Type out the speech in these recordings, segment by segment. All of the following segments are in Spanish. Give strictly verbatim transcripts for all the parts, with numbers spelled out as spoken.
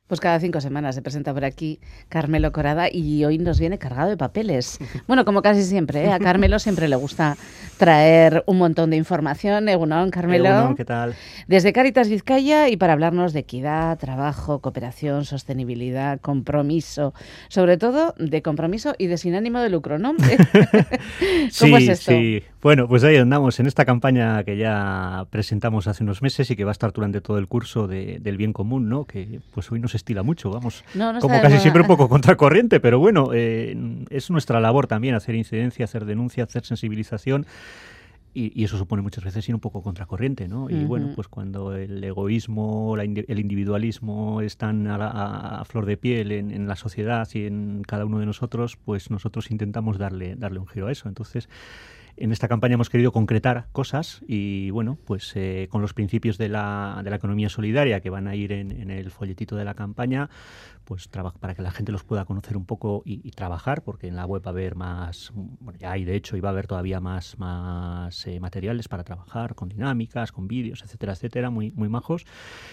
Pues cada cinco semanas se presenta por aquí Carmelo Corada y hoy nos viene cargado de papeles. Bueno, como casi siempre, ¿eh? A Carmelo siempre le gusta traer un montón de información. Egunon, Carmelo. Egunon, ¿qué tal? Desde Cáritas Vizcaya y para hablarnos de equidad, trabajo, cooperación, sostenibilidad, compromiso. Sobre todo de compromiso y de sin ánimo de lucro, ¿no? ¿Cómo sí, es esto? Sí, bueno, pues ahí andamos en esta campaña que ya presentamos hace unos meses y que va a estar durante todo el curso de, del bien común, ¿no? Que pues hoy nos estila mucho, vamos, no, no como casi moda. Siempre un poco contracorriente, pero bueno, eh, es nuestra labor también hacer incidencia, hacer denuncia, hacer sensibilización. Y, y eso supone muchas veces ir un poco contracorriente, ¿no? Y uh-huh. bueno, pues cuando el egoísmo, la, el individualismo están a, la, a flor de piel en, en la sociedad y en cada uno de nosotros, pues nosotros intentamos darle, darle un giro a eso. Entonces, en esta campaña hemos querido concretar cosas y, bueno, pues eh, con los principios de la, de la economía solidaria que van a ir en, en el folletito de la campaña, pues para que la gente los pueda conocer un poco y, y trabajar, porque en la web va a haber más, bueno, ya hay de hecho, y va a haber todavía más, más eh, materiales para trabajar, con dinámicas, con vídeos, etcétera, etcétera, muy, muy majos.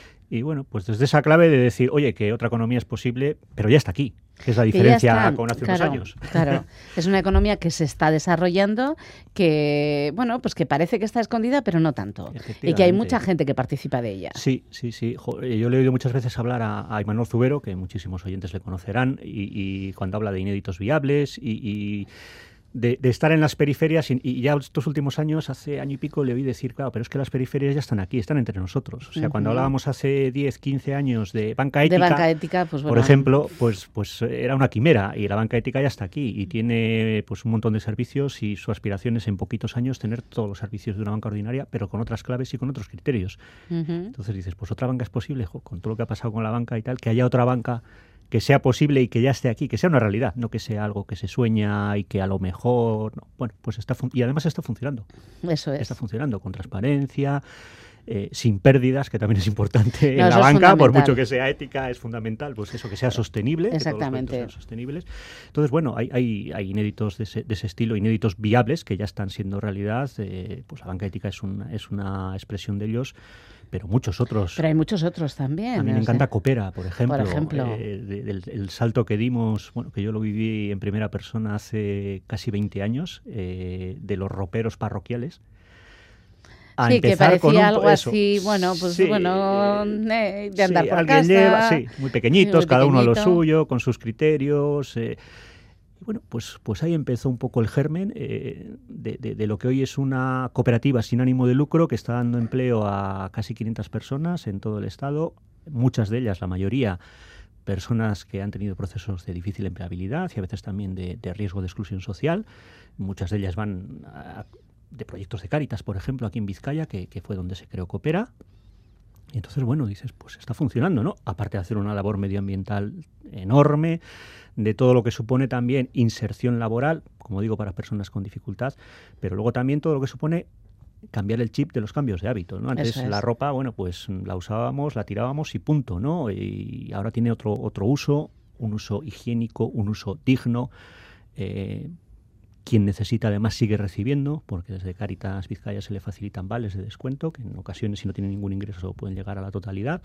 Y bueno, pues desde esa clave de decir, oye, que otra economía es posible, pero ya está aquí, que es la diferencia con hace claro, unos años. Claro, es una economía que se está desarrollando, que, bueno, pues que parece que está escondida, pero no tanto. Y que hay mucha gente que participa de ella. Sí, sí, sí. Yo le he oído muchas veces hablar a, a Imanol Zubero, que muchísimos oyentes le conocerán, y, y cuando habla de inéditos viables y... y De, de estar en las periferias y, y ya estos últimos años, hace año y pico, le oí decir, claro, pero es que las periferias ya están aquí, están entre nosotros. O sea, uh-huh. cuando hablábamos hace diez, quince años de banca ética, de banca ética pues, bueno. por ejemplo, pues, pues era una quimera y la banca ética ya está aquí y tiene pues un montón de servicios y su aspiración es en poquitos años tener todos los servicios de una banca ordinaria, pero con otras claves y con otros criterios. Uh-huh. Entonces dices, pues otra banca es posible, jo, con todo lo que ha pasado con la banca y tal, que haya otra banca que sea posible y que ya esté aquí, que sea una realidad, no que sea algo que se sueña y que a lo mejor... No. Bueno, pues está... Fun- y además está funcionando. Eso es. Está funcionando con transparencia, eh, sin pérdidas, que también es importante no, en la banca, por mucho que sea ética, es fundamental, pues eso, que sea sostenible. Exactamente. Que todos los sean sostenibles. Entonces, bueno, hay, hay, hay inéditos de ese, de ese estilo, inéditos viables, que ya están siendo realidad. Eh, pues la banca ética es una, es una expresión de ellos, pero muchos otros. Pero hay muchos otros también. A mí me encanta sé. Coopera, por ejemplo. Por ejemplo. Eh, de, de, el, el salto que dimos, bueno, que yo lo viví en primera persona hace casi veinte años, eh, de los roperos parroquiales. A sí, que parecía un, algo eso. así, bueno, pues sí, bueno, eh, de andar sí, por alguien casa. Lleva, sí, muy pequeñitos, muy cada pequeñito. uno a lo suyo, con sus criterios. Eh, y bueno, pues, pues ahí empezó un poco el germen eh, de, de, de lo que hoy es una cooperativa sin ánimo de lucro que está dando empleo a casi quinientas personas en todo el estado, muchas de ellas, la mayoría, personas que han tenido procesos de difícil empleabilidad y a veces también de, de riesgo de exclusión social. Muchas de ellas van a, de proyectos de Cáritas, por ejemplo, aquí en Vizcaya, que, que fue donde se creó Coopera. Y entonces, bueno, dices, pues está funcionando, ¿no? Aparte de hacer una labor medioambiental enorme, de todo lo que supone también inserción laboral, como digo, para personas con dificultad, pero luego también todo lo que supone cambiar el chip de los cambios de hábito, ¿no? Antes es. La ropa, bueno, pues la usábamos, la tirábamos y punto, ¿no? Y ahora tiene otro, otro uso, un uso higiénico, un uso digno. Eh, quien necesita además sigue recibiendo, porque desde Cáritas Vizcaya se le facilitan vales de descuento, que en ocasiones si no tiene ningún ingreso pueden llegar a la totalidad.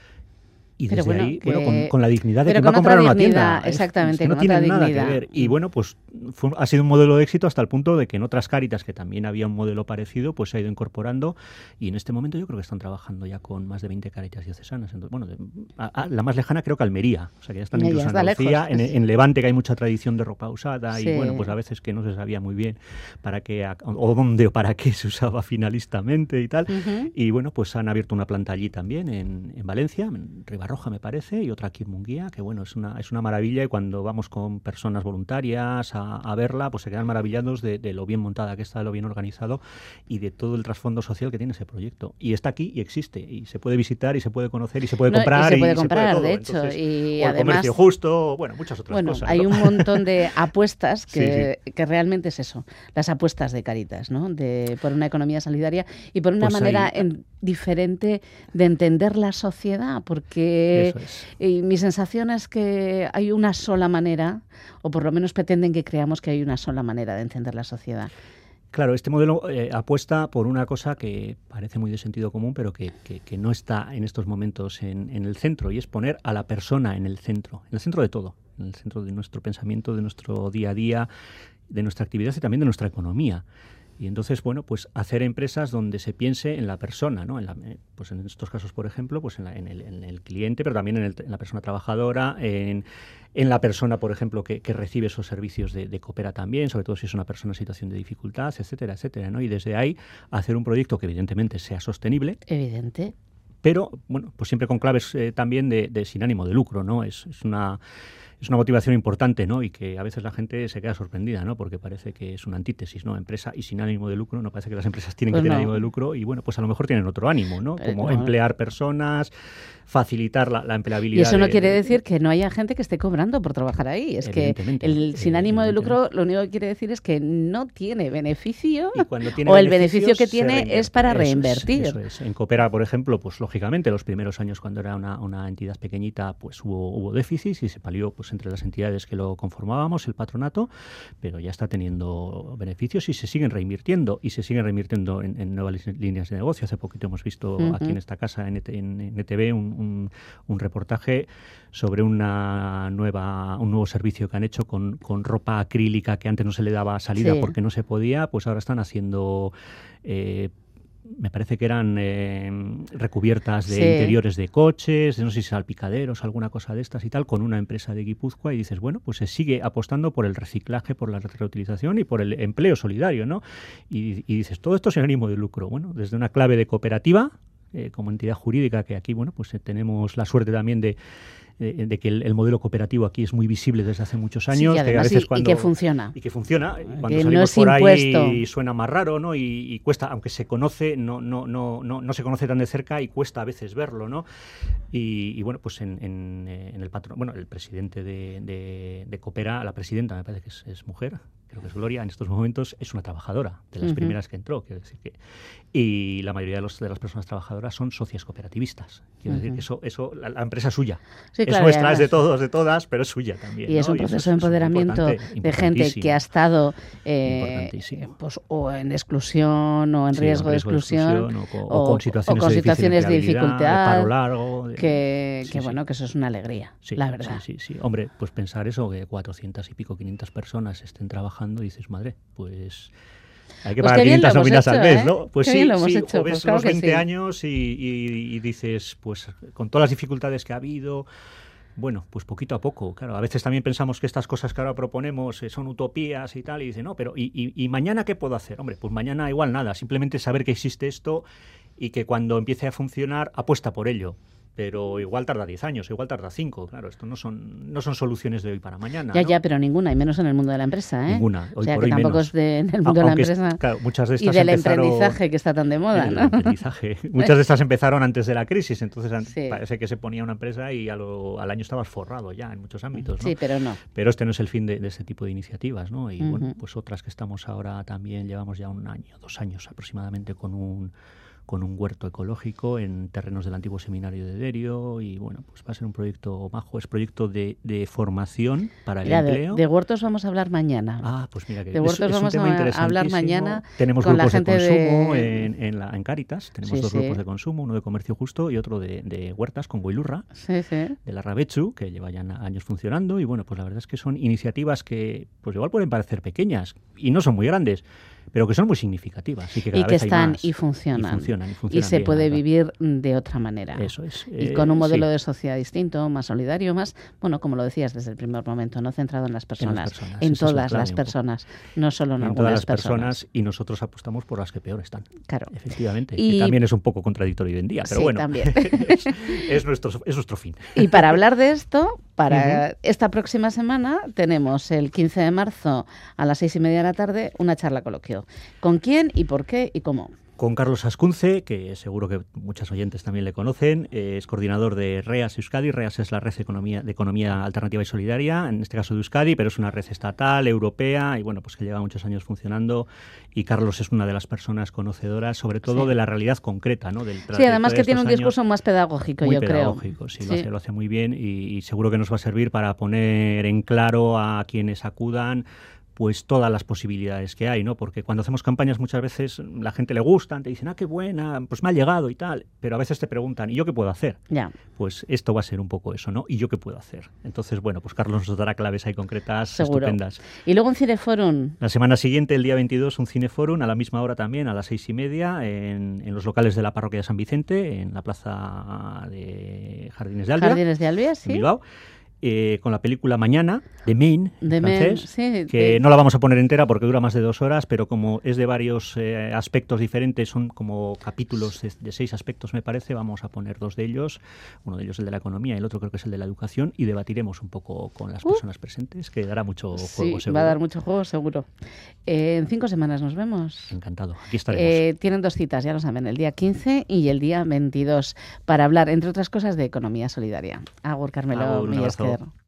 Y pero desde bueno, ahí, que... bueno, con, con la dignidad de pero que va a comprar dignidad, una tienda. Exactamente, es, es que no tiene nada dignidad. que ver. Y bueno, pues fue, ha sido un modelo de éxito hasta el punto de que en otras Cáritas, que también había un modelo parecido, pues se ha ido incorporando. Y en este momento yo creo que están trabajando ya con más de veinte Cáritas diocesanas. Entonces, bueno, de, a, a, la más lejana creo que Almería. O sea, que ya están incluso en Andalucía, en, en Levante, que hay mucha tradición de ropa usada. Sí. Y bueno, pues a veces que no se sabía muy bien para qué, o dónde o para qué se usaba finalistamente y tal. Uh-huh. Y bueno, pues han abierto una planta allí también, en, en Valencia, en Ribarroja me parece, y otra aquí en Munguía, que bueno, es una, es una maravilla y cuando vamos con personas voluntarias a, a verla, pues se quedan maravillados de, de lo bien montada que está, de lo bien organizado y de todo el trasfondo social que tiene ese proyecto. Y está aquí y existe, y se puede visitar y se puede conocer y se puede no, comprar. Y se puede y comprar, se puede todo. de hecho. Entonces, y o el además, comercio justo, bueno, muchas otras bueno, cosas. Hay ¿no? un montón de apuestas que, sí, sí. que realmente es eso, las apuestas de Cáritas, ¿no? De, por una economía solidaria y por una pues manera ahí, en, diferente de entender la sociedad, porque es. y mi sensación es que hay una sola manera, o por lo menos pretenden que creamos que hay una sola manera de entender la sociedad. Claro, este modelo eh, apuesta por una cosa que parece muy de sentido común, pero que, que, que no está en estos momentos en, en el centro, y es poner a la persona en el centro, en el centro de todo, en el centro de nuestro pensamiento, de nuestro día a día, de nuestra actividad y también de nuestra economía. Y entonces, bueno, pues hacer empresas donde se piense en la persona, ¿no? En la, pues en estos casos, por ejemplo, pues en, la, en, el, en el cliente, pero también en, el, en la persona trabajadora, en, en la persona, por ejemplo, que, que recibe esos servicios de, de Coopera también, sobre todo si es una persona en situación de dificultad, etcétera, etcétera, ¿no? Y desde ahí hacer un proyecto que evidentemente sea sostenible. Evidente. Pero, bueno, pues siempre con claves eh, también de, de sin ánimo de lucro, ¿no? Es, es una... Es una motivación importante, ¿no? Y que a veces la gente se queda sorprendida, ¿no? Porque parece que es una antítesis, ¿no? Empresa y sin ánimo de lucro, no parece que las empresas tienen pues que tener no. ánimo de lucro y, bueno, pues a lo mejor tienen otro ánimo, ¿no? Pero Como no. emplear personas, facilitar la, la empleabilidad. Y eso no de, quiere de, decir que no haya gente que esté cobrando por trabajar ahí. Es que el sin ánimo de lucro lo único que quiere decir es que no tiene beneficio tiene o el beneficio que tiene es para eso reinvertir. Es, eso es. En Coopera, por ejemplo, pues lógicamente los primeros años cuando era una, una entidad pequeñita, pues hubo, hubo déficits y se palió pues entre las entidades que lo conformábamos, el patronato, pero ya está teniendo beneficios y se siguen reinvirtiendo y se siguen reinvirtiendo en, en nuevas líneas de negocio. Hace poquito hemos visto uh-huh. aquí en esta casa, en, en, en E T V, un, un, un reportaje sobre una nueva, un nuevo servicio que han hecho con, con ropa acrílica que antes no se le daba salida sí. porque no se podía, pues ahora están haciendo... Eh, me parece que eran eh, recubiertas de sí. interiores de coches, no sé si salpicaderos, alguna cosa de estas y tal, con una empresa de Guipúzcoa, y dices, bueno, pues se sigue apostando por el reciclaje, por la reutilización y por el empleo solidario, ¿no? Y, y dices, todo esto sin ánimo de lucro. Bueno, desde una clave de cooperativa, eh, como entidad jurídica, que aquí, bueno, pues eh, tenemos la suerte también de De, de que el, el modelo cooperativo aquí es muy visible desde hace muchos años. Sí, y, además, que a veces y, cuando, y que funciona. Y que funciona. Cuando que salimos no es por impuesto. ahí suena más raro, ¿no? Y, y cuesta, aunque se conoce, no, no, no, no, no se conoce tan de cerca y cuesta a veces verlo, ¿no? Y, y bueno, pues en, en, en el patrón, bueno, el presidente de, de, de Coopera, la presidenta, me parece que es, es mujer, creo que es Gloria, en estos momentos es una trabajadora, de las uh-huh. primeras que entró, quiero decir que... Y la mayoría de, los, de las personas trabajadoras son socias cooperativistas. Quiero uh-huh. decir que eso, eso la, la empresa es suya. Sí, es claro, nuestra, es de todos, de todas, pero es suya también. Y ¿no? es un proceso de empoderamiento de gente que ha estado eh, pues, o en exclusión o en sí, riesgo, en riesgo de exclusión, de exclusión o, o con situaciones, o con situaciones de, de dificultad, de paro largo. De, que, sí, que sí. bueno, que eso es una alegría, sí, la verdad. Sí, sí, sí. Hombre, pues pensar eso, que cuatrocientas y pico, quinientas personas estén trabajando, y dices, madre, pues... Hay que pues pagar quinientas nóminas al mes, ¿eh? ¿no? Pues qué sí, bien lo hemos sí, hecho. o ves pues claro unos veinte sí. años y, y, y dices, pues con todas las dificultades que ha habido, bueno, pues poquito a poco. Claro, a veces también pensamos que estas cosas que ahora proponemos eh, son utopías y tal, y dice, no, pero ¿y, y, ¿y mañana qué puedo hacer? Hombre, pues mañana igual nada, simplemente saber que existe esto y que cuando empiece a funcionar apuesta por ello. Pero igual tarda diez años, igual tarda cinco. Claro, esto no son no son soluciones de hoy para mañana. Ya, ¿no? ya, pero ninguna, y menos en el mundo de la empresa, ¿eh? Ninguna, hoy o sea, por que hoy tampoco menos. es de, en el mundo Aunque de la empresa. Es, claro, muchas de estas y del empezaron, emprendizaje que está tan de moda, el ¿no? emprendizaje. Muchas de estas empezaron antes de la crisis, entonces sí. parece que se ponía una empresa y a lo, al año estabas forrado ya en muchos ámbitos, ¿no? Sí, pero no. Pero este no es el fin de, de este tipo de iniciativas, ¿no? Y uh-huh. bueno, pues otras que estamos ahora también, llevamos ya un año, dos años aproximadamente con un... con un huerto ecológico en terrenos del antiguo seminario de Derio, y bueno, pues va a ser un proyecto majo, es proyecto de, de formación para el mira, empleo. De, de huertos vamos a hablar mañana. Ah, pues mira, que de huertos es, es vamos un tema a hablar mañana. Tenemos con grupos la gente de consumo de... en, en, la, en Cáritas, tenemos sí, dos sí. grupos de consumo, uno de comercio justo y otro de, de huertas con Goilurra, sí, sí. de la Rabechu, que lleva ya años funcionando, y bueno, pues la verdad es que son iniciativas que pues igual pueden parecer pequeñas y no son muy grandes, pero que son muy significativas y que, cada y que vez están hay más, y funcionan. Y, funcionan, y, y funcionan se bien, puede ¿verdad? vivir de otra manera. Eso es. Y eh, con un modelo sí. de sociedad distinto, más solidario, más, bueno, como lo decías desde el primer momento, no centrado en las personas, en, las personas, en todas es las personas, no solo en, en algunas todas las personas. personas. Y nosotros apostamos por las que peor están. Claro. Efectivamente. Y... que también es un poco contradictorio hoy en día, pero sí, bueno. también. es, es, nuestro, es nuestro fin. Y para hablar de esto, para uh-huh. esta próxima semana tenemos el quince de marzo a las seis y media de la tarde una charla coloquio. ¿Con quién y por qué y cómo? Con Carlos Ascunce, que seguro que muchos oyentes también le conocen, eh, es coordinador de REAS Euskadi. REAS es la red de economía, de economía alternativa y solidaria, en este caso de Euskadi, pero es una red estatal, europea, y bueno, pues que lleva muchos años funcionando. Y Carlos es una de las personas conocedoras, sobre todo sí. de la realidad concreta, ¿no? Del sí, además que tiene un discurso más pedagógico, muy yo pedagógico, creo. Sí, sí. Lo, hace, lo hace muy bien y, y seguro que nos va a servir para poner en claro a quienes acudan pues todas las posibilidades que hay, ¿no? Porque cuando hacemos campañas muchas veces la gente le gustan, te dicen, ah, qué buena, pues me ha llegado y tal, pero a veces te preguntan, ¿y yo qué puedo hacer? Ya. Pues esto va a ser un poco eso, ¿no? ¿Y yo qué puedo hacer? Entonces, bueno, pues Carlos nos dará claves ahí concretas. Seguro. Estupendas. Y luego un Cineforum. La semana siguiente, el día veintidós, un Cineforum, a la misma hora también, a las seis y media, en, en los locales de la parroquia de San Vicente, en la plaza de Jardines de Albia, Jardines de Albia, sí. en Bilbao. Eh, con la película Mañana, de Maine, de francés, Men, sí, que de... no la vamos a poner entera porque dura más de dos horas, pero como es de varios eh, aspectos diferentes, son como capítulos de, de seis aspectos, me parece, vamos a poner dos de ellos, uno de ellos el de la economía y el otro creo que es el de la educación, y debatiremos un poco con las uh, personas presentes, que dará mucho juego, sí, seguro. Va a dar mucho juego, seguro. Eh, en cinco semanas nos vemos. Encantado, aquí estaremos. Eh, tienen dos citas, ya lo saben, el día quince y el día veintidós, para hablar, entre otras cosas, de economía solidaria. Agur, Carmelo Millesquer.